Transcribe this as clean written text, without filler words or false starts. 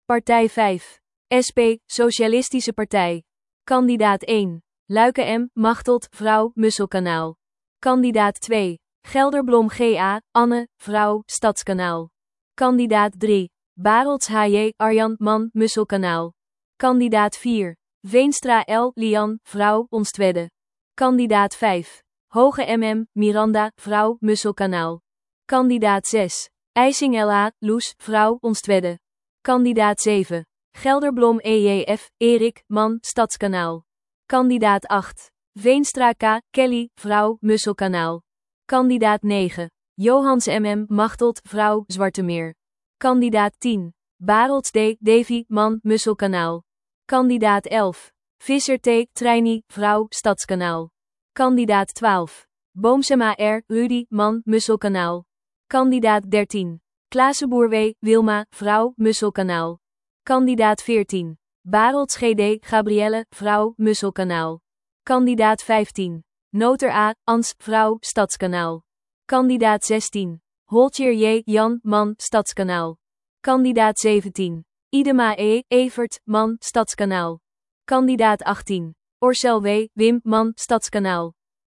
Partij 5. SP, Socialistische Partij. Kandidaat 1. Luike M. Machteld, vrouw, Musselkanaal. Kandidaat 2. Gelderblom G.A., Anne, vrouw, Stadskanaal. Kandidaat 3. Barelds H.J. Arjan, man, Musselkanaal. Kandidaat 4. Veenstra L. Lian, vrouw, Onstwedde. Kandidaat 5. Hoge MM, Miranda, vrouw, Musselkanaal. Kandidaat 6. IJsing L.A., Loes, vrouw, Onstwedde. Kandidaat 7. Gelderblom E.J.F., Erik, man, Stadskanaal. Kandidaat 8. Veenstra K. Kelly, vrouw, Musselkanaal. Kandidaat 9. Johans MM, Machteld, vrouw, Zwartemeer. Kandidaat 10. Barelds D. Davy, man, Musselkanaal. Kandidaat 11. Visser T. Treini, vrouw, Stadskanaal. Kandidaat 12. Boomsema R. Rudy, man, Musselkanaal. Kandidaat 13. Klaaseboer W. Wilma, vrouw, Musselkanaal. Kandidaat 14. Barelds G.D. Gabrielle, vrouw, Musselkanaal. Kandidaat 15. Noter A. Ans, vrouw, Stadskanaal. Kandidaat 16. Holtjer J. Jan, man, Stadskanaal. Kandidaat 17. Idema E. Evert, man, Stadskanaal. Kandidaat 18. Orcel W. Wim, man, Stadskanaal.